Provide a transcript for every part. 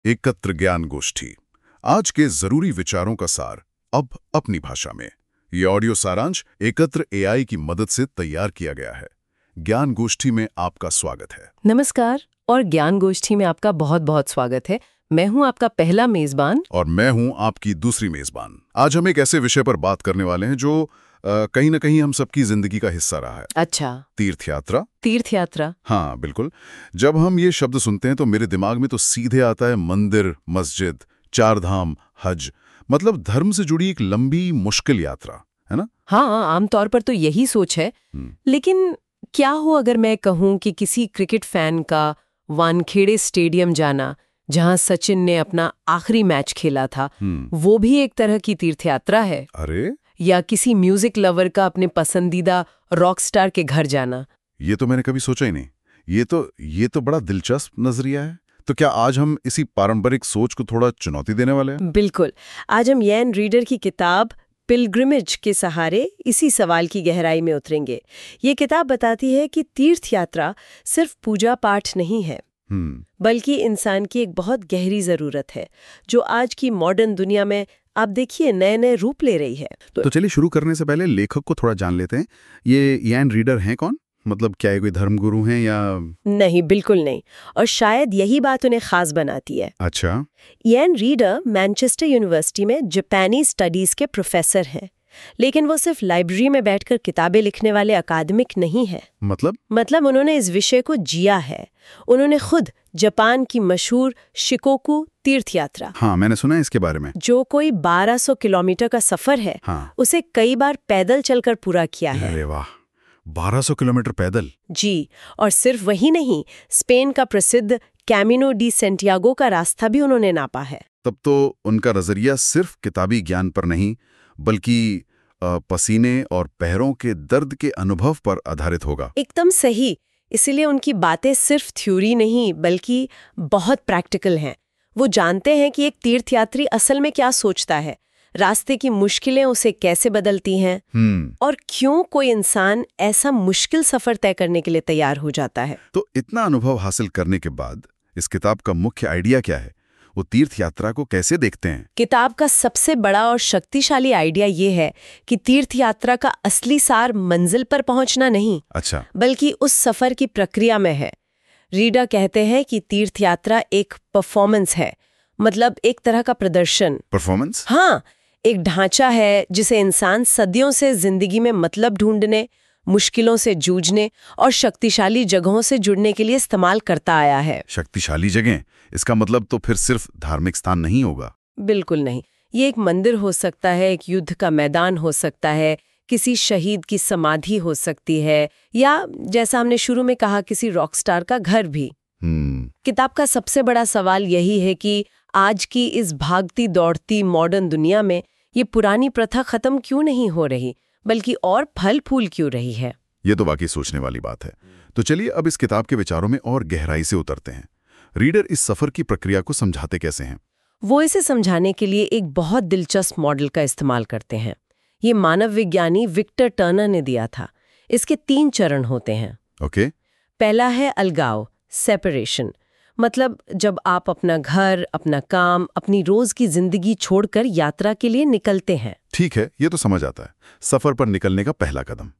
एकत्र ज्ञान गोष्ठी, आज के जरूरी विचारों का सार, अब अपनी भाषा में। ये ऑडियो सारांश एकत्र एआई की मदद से तैयार किया गया है। ज्ञान गोष्ठी में आपका स्वागत है। नमस्कार और ज्ञान गोष्ठी में आपका बहुत बहुत स्वागत है। मैं हूं आपका पहला मेजबान और मैं हूं आपकी दूसरी मेजबान। आज हम एक ऐसे विषय पर बात करने वाले हैं जो कहीं ना कहीं हम सबकी जिंदगी का हिस्सा रहा है। अच्छा, तीर्थ यात्रा। तीर्थ यात्रा। हाँ बिल्कुल। जब हम ये शब्द सुनते हैं तो मेरे दिमाग में तो सीधे आता है मंदिर, मस्जिद, चार धाम, हज, मतलब धर्म से जुड़ी एक लंबी मुश्किल यात्रा, है ना? हाँ, आमतौर पर तो यही सोच है। लेकिन क्या हो अगर मैं कहूं कि किसी क्रिकेट फैन का वानखेड़े स्टेडियम जाना, जहां सचिन ने अपना आखिरी मैच खेला था, वो भी एक तरह की तीर्थ यात्रा है। अरे, या किसी म्यूजिक लवर का अपने पसंदीदा रॉक स्टार के घर जाना। ये तो मैंने कभी सोचा ही नहीं। ये तो बड़ा दिलचस्प नजरिया है। तो क्या आज हम इसी पारंपरिक सोच को थोड़ा चुनौती देने वाले हैं? बिल्कुल। आज हम यान रीडर की किताब पिलग्रिमेज के सहारे इसी सवाल की गहराई में उतरेंगे। ये किताब बताती है कि तीर्थ यात्रा सिर्फ पूजा पाठ नहीं है, बल्कि इंसान की एक बहुत गहरी जरूरत है, जो आज की मॉडर्न दुनिया में आप देखिए नए नए रूप ले रही है। तो चलिए शुरू करने से पहले लेखक को थोड़ा जान लेते हैं। ये यान रीडर हैं कौन? मतलब क्या ये कोई धर्मगुरु हैं या? नहीं, बिल्कुल नहीं। और शायद यही बात उन्हें खास बनाती है। अच्छा। यान रीडर मैनचेस्टर यूनिवर्सिटी में जापानी स्टडीज के प्रोफेसर हैं, लेकिन वो सिर्फ लाइब्रेरी में बैठकर किताबें लिखने वाले अकादमिक नहीं है। मतलब उन्होंने इस विषय को जिया है। उन्होंने खुद जापान की मशहूर शिकोकू तीर्थ यात्रा, हाँ मैंने सुना है इसके बारे में, जो कोई 1200 किलोमीटर का सफर है, हाँ, उसे कई बार पैदल चलकर पूरा किया है। अरे वाह, 1200 किलोमीटर पैदल। जी, और सिर्फ वही नहीं, स्पेन का प्रसिद्ध कैमिनो डी सेंटियागो का रास्ता भी उन्होंने नापा है। तब तो उनका नजरिया सिर्फ किताबी ज्ञान पर नहीं, बल्कि पसीने और पैरों के दर्द के अनुभव पर आधारित होगा। एकदम सही। इसीलिए उनकी बातें सिर्फ थ्योरी नहीं, बल्कि बहुत प्रैक्टिकल हैं। वो जानते हैं कि एक तीर्थयात्री असल में क्या सोचता है, रास्ते की मुश्किलें उसे कैसे बदलती हैं, और क्यों कोई इंसान ऐसा मुश्किल सफर तय करने के लिए तैयार हो जाता है। तो इतना अनुभव हासिल करने के बाद इस किताब का मुख्य आइडिया क्या है? वो तीर्थ यात्रा को कैसे देखते हैं? किताब का सबसे बड़ा और शक्तिशाली आइडिया ये है कि तीर्थ यात्रा का असली सार मंजिल पर पहुंचना नहीं, अच्छा, बल्कि उस सफर की प्रक्रिया में है। रीडर कहते हैं कि तीर्थ यात्रा एक परफॉर्मेंस है, मतलब एक तरह का प्रदर्शन। परफॉर्मेंस? हाँ, एक ढांचा है जिसे इंसान सदियों से जिंदगी में मतलब ढूंढने, मुश्किलों से जूझने और शक्तिशाली जगहों से जुड़ने के लिए इस्तेमाल करता आया है। शक्तिशाली जगह, इसका मतलब तो फिर सिर्फ धार्मिक स्थान नहीं होगा? बिल्कुल नहीं। ये एक मंदिर हो सकता है, एक युद्ध का मैदान हो सकता है, किसी शहीद की समाधि हो सकती है, या जैसा हमने शुरू में कहा, किसी रॉक स्टार का घर भी। किताब का सबसे बड़ा सवाल यही है कि आज की इस भागती दौड़ती मॉडर्न दुनिया में ये पुरानी प्रथा खत्म क्यों नहीं हो रही, बल्कि और फल फूल क्यों रही है। ये तो वाकई सोचने वाली बात है। तो चलिए अब इस किताब के विचारों में और गहराई से उतरते हैं। रीडर इस सफर की प्रक्रिया को समझाते कैसे हैं? वो इसे समझाने के लिए एक बहुत दिलचस्प मॉडल का इस्तेमाल करते हैं। ये मानव विज्ञानी विक्टर टर्नर ने दिया था। इसके 3 चरण होते हैं। ओके। पहला है अलगाव, सेपरेशन। मतलब जब आप अपना घर, अपना काम, अपनी रोज की जिंदगी छोड़कर यात्रा के लिए निकलते हैं। ठीक है, ये तो समझ आता है। सफर पर निकलने का पहला कदम।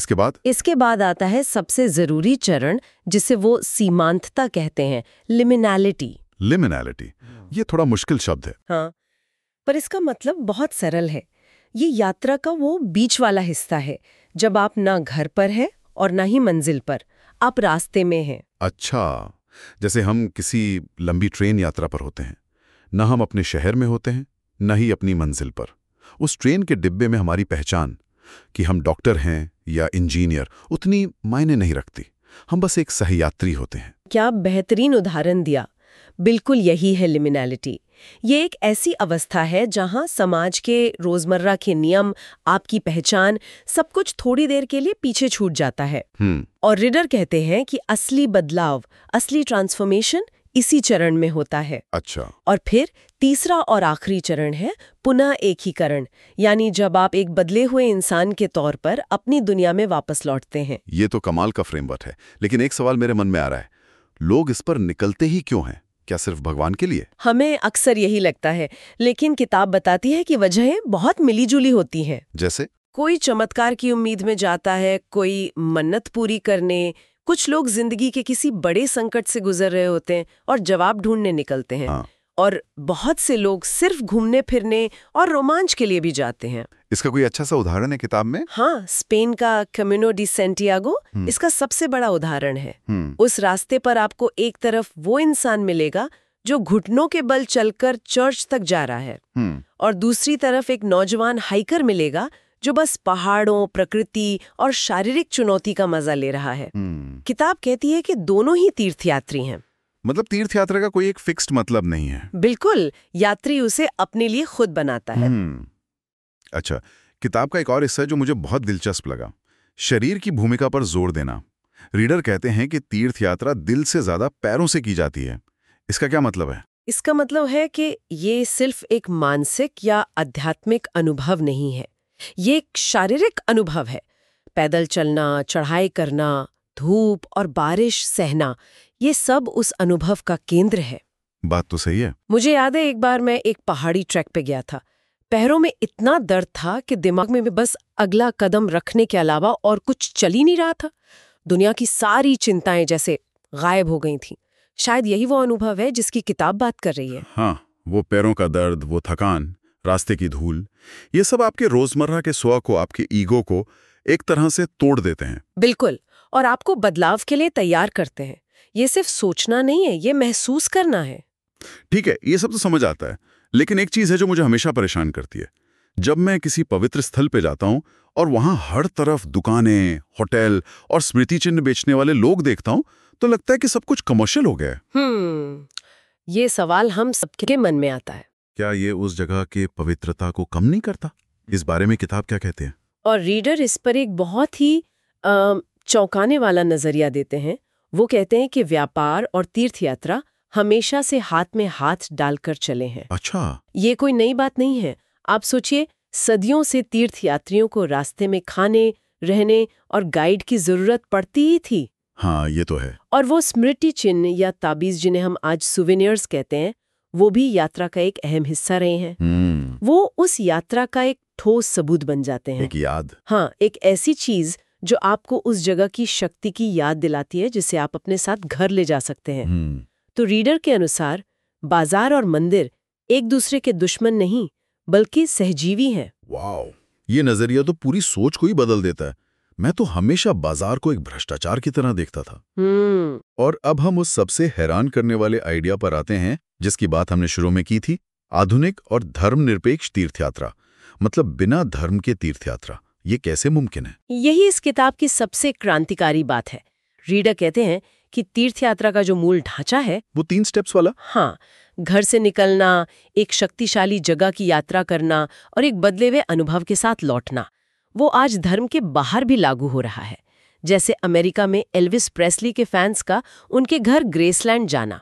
इसके बाद आता है सबसे जरूरी चरण, जिसे वो सीमांतता कहते हैं, लिमिनैलिटी। लिमिनैलिटी, ये थोड़ा मुश्किल शब्द है। हाँ, पर इसका मतलब बहुत सरल है। ये यात्रा का वो बीच वाला हिस्सा है, जब आप ना घर पर हैं और ना ही मंजिल पर, आप रास्ते में हैं। अच्छा, जैसे हम किसी लंबी ट्रेन यात्रा पर होते हैं, न हम अपने शहर में होते हैं, न ही अपनी मंजिल पर। उस ट्रेन के डिब्बे में हमारी पहचान, कि हम डॉक्टर हैं या इंजीनियर, उतनी मायने नहीं रखती। हम बस एक सहयात्री होते हैं। क्या बेहतरीन उदाहरण दिया। बिल्कुल यही है लिमिनैलिटी। ये एक ऐसी अवस्था है जहां समाज के रोजमर्रा के नियम, आपकी पहचान, सब कुछ थोड़ी देर के लिए पीछे छूट जाता है। और रीडर कहते हैं कि असली बदलाव, असली ट्रांसफॉर्मेशन इसी चरण में होता है। अच्छा। और फिर तीसरा और आखिरी चरण है पुनः एकीकरण, यानी जब आप एक बदले हुए इंसान के तौर पर अपनी दुनिया में वापस लौटते हैं। ये तो कमाल का फ्रेमवर्क है। लेकिन एक सवाल मेरे मन में आ रहा है, लोग इस पर निकलते ही क्यों हैं? क्या सिर्फ भगवान के लिए? हमें अक्सर यही लगता है, लेकिन किताब बताती है कि वजहें बहुत मिलीजुली होती हैं। जैसे? कोई चमत्कार की उम्मीद में जाता है, कोई मन्नत पूरी करने, कुछ लोग जिंदगी के किसी बड़े संकट से गुजर रहे होते हैं और जवाब ढूंढने निकलते हैं। हाँ। और बहुत से लोग सिर्फ घूमने फिरने और रोमांच के लिए भी जाते हैं। इसका कोई अच्छा सा उदाहरण है किताब में? हाँ, स्पेन का कैमिनो डी सैंटियागो इसका सबसे बड़ा उदाहरण है। उस रास्ते पर आपको एक तरफ वो इंसान मिलेगा जो घुटनों के बल चलकर चर्च तक जा रहा है, और दूसरी तरफ एक नौजवान हाइकर मिलेगा जो बस पहाड़ों, प्रकृति और शारीरिक चुनौती का मजा ले रहा है। किताब कहती है कि दोनों ही तीर्थयात्री हैं। मतलब तीर्थयात्रा का कोई एक फिक्स्ड मतलब नहीं है। बिल्कुल, यात्री उसे अपने लिए खुद बनाता है। अच्छा, किताब का एक और हिस्सा जो मुझे बहुत दिलचस्प लगा, शरीर की भूमिका पर जोर देना। रीडर कहते हैं कि तीर्थयात्रा दिल से ज्यादा पैरों से की जाती है। इसका क्या मतलब है? इसका मतलब है कि ये सिर्फ एक मानसिक या आध्यात्मिक अनुभव नहीं है, ये एक शारीरिक अनुभव है। पैदल चलना, चढ़ाई करना, धूप और बारिश सहना, ये सब उस अनुभव का केंद्र है। बात तो सही है। मुझे याद है एक बार मैं एक पहाड़ी ट्रैक पे गया था। पैरों में इतना दर्द था कि दिमाग में बस अगला कदम रखने के अलावा और कुछ चल ही नहीं रहा था। दुनिया की सारी चिंताएं जैसे गायब हो गई थीं। शायद यही वो अनुभव है जिसकी किताब बात कर रही है। हाँ, वो पैरों का दर्द, वो थकान, रास्ते की धूल, ये सब आपके रोजमर्रा के स्व को, आपके ईगो को एक तरह से तोड़ देते हैं। बिल्कुल, और आपको बदलाव के लिए तैयार करते हैं। ये सिर्फ सोचना नहीं है, ये महसूस करना है। ठीक है, ये सब तो समझ आता है, लेकिन एक चीज है जो मुझे हमेशा परेशान करती है। जब मैं किसी पवित्र स्थल पे जाता हूं और वहां हर तरफ दुकानें, होटल और स्मृति चिन्ह बेचने वाले लोग देखता हूं, तो लगता है कि सब कुछ कमर्शियल हो गया है। ये सवाल हम सबके मन में आता है। क्या ये उस जगह की पवित्रता को कम नहीं करता? इस बारे में किताब क्या कहते हैं? और रीडर इस पर एक बहुत ही चौंकाने वाला नजरिया देते हैं। वो कहते हैं कि व्यापार और तीर्थयात्रा हमेशा से हाथ में हाथ डालकर चले हैं। अच्छा, ये कोई नई बात नहीं है। आप सोचिए, सदियों से तीर्थयात्रियों को रास्ते में खाने, रहने और गाइड की जरूरत पड़ती ही थी। हाँ, ये तो है। और वो स्मृति चिन्ह या ताबीज जिन्हें हम आज सुवेनियर्स कहते हैं, वो भी यात्रा का एक अहम हिस्सा रहे हैं। वो उस यात्रा का एक ठोस सबूत बन जाते हैं। एक याद। हाँ, एक ऐसी चीज जो आपको उस जगह की शक्ति की याद दिलाती है, जिसे आप अपने साथ घर ले जा सकते हैं। तो रीडर के अनुसार बाजार और मंदिर एक दूसरे के दुश्मन नहीं, बल्कि सहजीवी हैं। वाओ, ये नजरिया तो पूरी सोच को ही बदल देता है। मैं तो हमेशा बाजार को एक भ्रष्टाचार की तरह देखता था। और अब हम उस सबसे हैरान करने वाले आइडिया पर आते हैं जिसकी बात हमने शुरू में की थी, आधुनिक और धर्मनिरपेक्ष तीर्थयात्रा, मतलब बिना धर्म के तीर्थयात्रा। ये कैसे मुमकिन है? यही इस किताब की सबसे क्रांतिकारी बात है। रीडर कहते हैं कि तीर्थयात्रा का जो मूल ढांचा है, वो 3 स्टेप्स वाला। हाँ, घर से निकलना, एक शक्तिशाली जगह की यात्रा करना और एक बदले हुए अनुभव के साथ लौटना, वो आज धर्म के बाहर भी लागू हो रहा है। जैसे अमेरिका में एल्विस प्रेस्ली के फैंस का उनके घर ग्रेसलैंड जाना,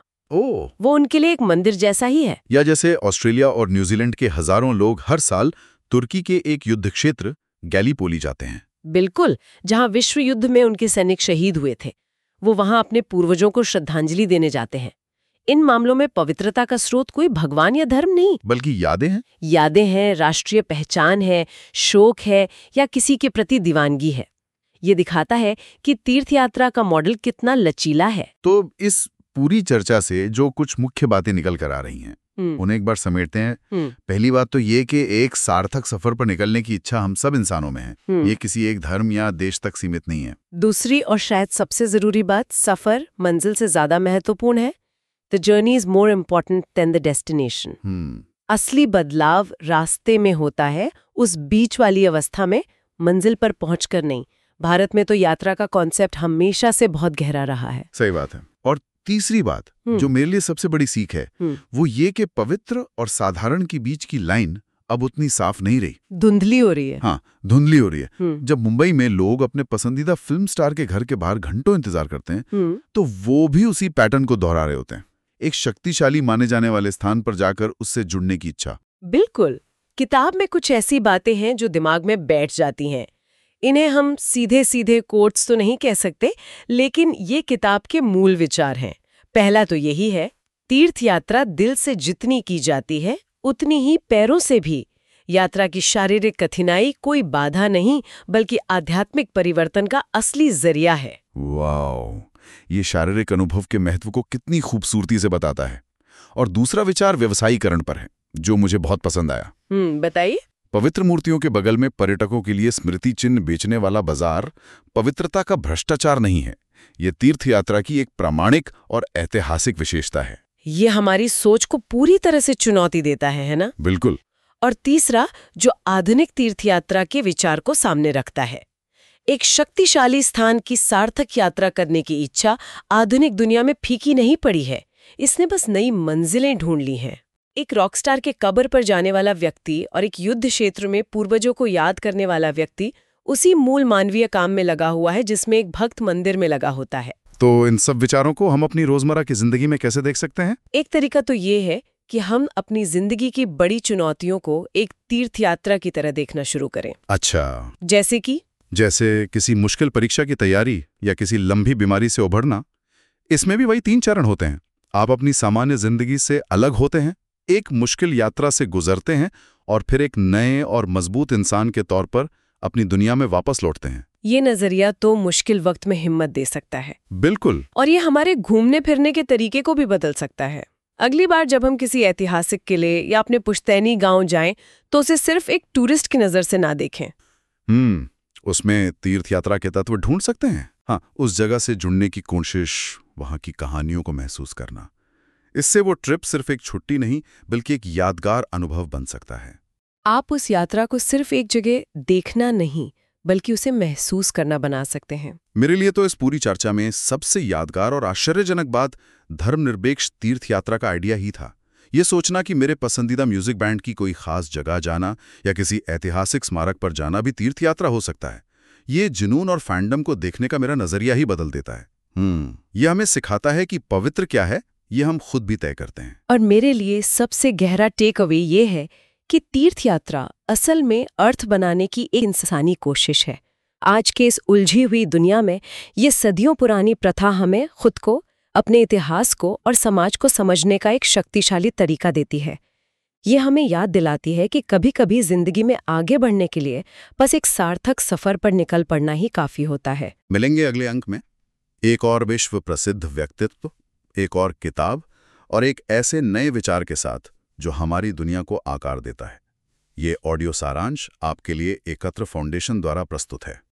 वो उनके लिए एक मंदिर जैसा ही है। या जैसे ऑस्ट्रेलिया और न्यूजीलैंड के हजारों लोग हर साल तुर्की के एक युद्ध क्षेत्र गैलीपोली जाते हैं। बिल्कुल, जहां विश्व युद्ध में उनके सैनिक शहीद हुए थे। वो वहां अपने पूर्वजों को श्रद्धांजलि देने जाते हैं। इन मामलों में पवित्रता का स्रोत कोई भगवान या धर्म नहीं, बल्कि यादें हैं। यादें हैं, राष्ट्रीय पहचान है, शोक है या किसी के प्रति दीवानगी है। ये दिखाता है कि तीर्थयात्रा का मॉडल कितना लचीला है। तो इस पूरी चर्चा से जो कुछ मुख्य बातें निकल कर आ रही हैं, उन्हें एक बार समेटते हैं। पहली बात तो ये कि एक सार्थक सफर पर निकलने की इच्छा हम सब इंसानों में है। ये किसी एक धर्म या देश तक सीमित नहीं है। दूसरी और शायद सबसे जरूरी बात, सफर मंजिल से ज्यादा महत्वपूर्ण है। The journey is more important than the destination. असली बदलाव रास्ते में होता है, उस बीच वाली अवस्था में, मंजिल पर पहुंचकर नहीं। भारत में तो यात्रा का कॉन्सेप्ट हमेशा से बहुत गहरा रहा है। सही बात है। और तीसरी बात जो मेरे लिए सबसे बड़ी सीख है, वो ये कि पवित्र और साधारण के बीच की लाइन अब उतनी साफ नहीं रही, धुंधली हो रही है। हाँ, धुंधली हो रही है। जब मुंबई में लोग अपने पसंदीदा फिल्म स्टार के घर के बाहर घंटों इंतजार करते हैं, तो वो भी उसी पैटर्न को दोहरा रहे होते हैं। एक शक्तिशाली माने जाने वाले स्थान पर जाकर उससे जुड़ने की इच्छा। बिल्कुल, किताब में कुछ ऐसी बातें हैं जो दिमाग में बैठ जाती हैं। इन्हें हम सीधे सीधे कोट्स तो नहीं कह सकते, लेकिन ये किताब के मूल विचार हैं। पहला तो यही है, तीर्थ यात्रा दिल से जितनी की जाती है उतनी ही पैरों से भी। यात्रा की शारीरिक कठिनाई कोई बाधा नहीं, बल्कि आध्यात्मिक परिवर्तन का असली जरिया है। वाओ, ये शारीरिक अनुभव के महत्व को कितनी खूबसूरती से बताता है। और दूसरा विचार व्यवसायीकरण पर है, जो मुझे बहुत पसंद आया। बताइए। पवित्र मूर्तियों के बगल में पर्यटकों के लिए स्मृति चिन्ह बेचने वाला बाजार पवित्रता का भ्रष्टाचार नहीं है। ये तीर्थ यात्रा की एक प्रामाणिक और ऐतिहासिक विशेषता है। ये हमारी सोच को पूरी तरह से चुनौती देता है ना? बिल्कुल। और तीसरा, जो आधुनिक तीर्थ यात्रा के विचार को सामने रखता है। एक शक्तिशाली स्थान की सार्थक यात्रा करने की इच्छा आधुनिक दुनिया में फीकी नहीं पड़ी है, इसने बस नई मंजिलें ढूंढ ली हैं। एक रॉकस्टार के कब्र पर जाने वाला व्यक्ति और एक युद्ध क्षेत्र में पूर्वजों को याद करने वाला व्यक्ति उसी मूल मानवीय काम में लगा हुआ है जिसमें एक भक्त मंदिर में लगा होता है। तो इन सब विचारों को हम अपनी रोजमर्रा की जिंदगी में कैसे देख सकते हैं? एक तरीका तो ये है कि हम अपनी जिंदगी की बड़ी चुनौतियों को एक तीर्थ यात्रा की तरह देखना शुरू करें। अच्छा। जैसे किसी मुश्किल परीक्षा की तैयारी या किसी लंबी बीमारी से उभरना। इसमें भी वही 3 चरण होते हैं। आप अपनी सामान्य जिंदगी से अलग होते हैं, एक मुश्किल यात्रा से गुजरते हैं और फिर एक नए और मजबूत इंसान के तौर पर अपनी दुनिया में वापस लौटते हैं। ये नजरिया तो मुश्किल वक्त में हिम्मत दे सकता है। बिल्कुल। और ये हमारे घूमने फिरने के तरीके को भी बदल सकता है। अगली बार जब हम किसी ऐतिहासिक किले या अपने पुश्तैनी गांव जाएं, तो उसे सिर्फ एक टूरिस्ट की नजर से ना देखें। उसमें तीर्थ यात्रा के तत्व ढूंढ सकते हैं। हाँ, उस जगह से जुड़ने की कोशिश, वहां की कहानियों को महसूस करना। इससे वो ट्रिप सिर्फ एक छुट्टी नहीं, बल्कि एक यादगार अनुभव बन सकता है। आप उस यात्रा को सिर्फ एक जगह देखना नहीं, बल्कि उसे महसूस करना बना सकते हैं। मेरे लिए तो इस पूरी चर्चा में सबसे यादगार और आश्चर्यजनक बात धर्मनिरपेक्ष तीर्थ यात्रा का आइडिया ही था। ये सोचना कि मेरे पसंदीदा म्यूजिक बैंड की कोई खास जगह जाना या किसी ऐतिहासिक स्मारक पर जाना भी तीर्थ यात्रा हो सकता है। ये जुनून और फैंडम को देखने का मेरा नजरिया ही बदल देता है। यह हमें सिखाता है कि पवित्र क्या है, ये हम खुद भी तय करते हैं। और मेरे लिए सबसे गहरा टेक अवे ये है कि तीर्थ यात्रा असल में अर्थ बनाने की एक इंसानी कोशिश है। आज के इस उलझी हुई दुनिया में ये सदियों पुरानी प्रथा हमें खुद को, अपने इतिहास को और समाज को समझने का एक शक्तिशाली तरीका देती है। ये हमें याद दिलाती है कि कभी-कभी जिंदगी में आगे बढ़ने के लिए बस एक सार्थक सफर पर निकल पड़ना ही काफी होता है। मिलेंगे अगले अंक में एक और विश्व प्रसिद्ध व्यक्तित्व, एक और किताब और एक ऐसे नए विचार के साथ जो हमारी दुनिया को आकार देता है। ये ऑडियो सारांश आपके लिए एकत्र फाउंडेशन द्वारा प्रस्तुत है।